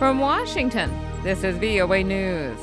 From Washington, this is VOA News.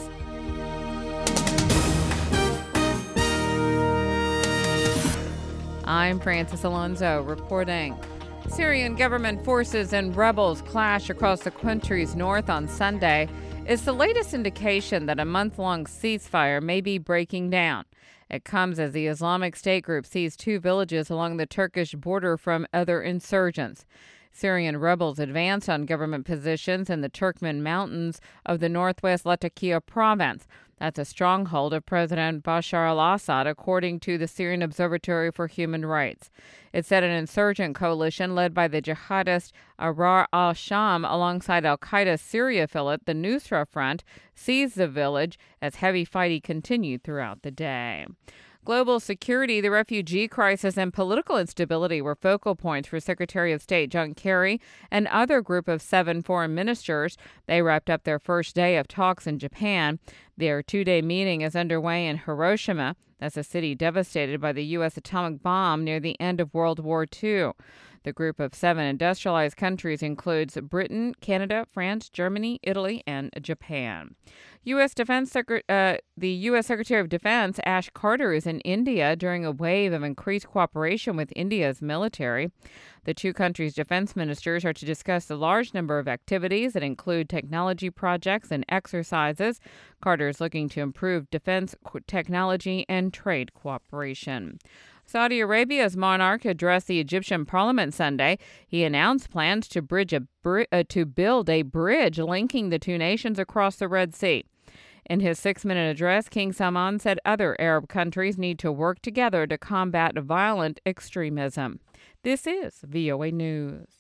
I'm Francis Alonso reporting. Syrian government forces and rebels clash across the country's north on Sunday. It's the latest indication that a month-long ceasefire may be breaking down. It comes as the Islamic State group seized 2 villages along the Turkish border from other insurgents. Syrian rebels advanced on government positions in the Turkmen Mountains of the northwest Latakia province. That's a stronghold of President Bashar al-Assad, according to the Syrian Observatory for Human Rights. It said an insurgent coalition led by the jihadist Ahrar al-Sham alongside al-Qaeda's Syria affiliate, the Nusra Front, seized the village as heavy fighting continued throughout the day. Global security, the refugee crisis, and political instability were focal points for Secretary of State John Kerry and other group of 7 foreign ministers. They wrapped up their first day of talks in Japan. Their 2-day meeting is underway in Hiroshima. That's a city devastated by the U.S. atomic bomb near the end of World War II. The group of 7 industrialized countries includes Britain, Canada, France, Germany, Italy, and Japan. The U.S. Secretary of Defense Ash Carter is in India during a wave of increased cooperation with India's military. The 2 countries' defense ministers are to discuss the large number of activities that include technology projects and exercises. Carter is looking to improve defense technology and trade cooperation. Saudi Arabia's monarch addressed the Egyptian parliament Sunday. He announced plans to build a bridge linking the 2 nations across the Red Sea. In his 6-minute address, King Salman said other Arab countries need to work together to combat violent extremism. This is VOA News.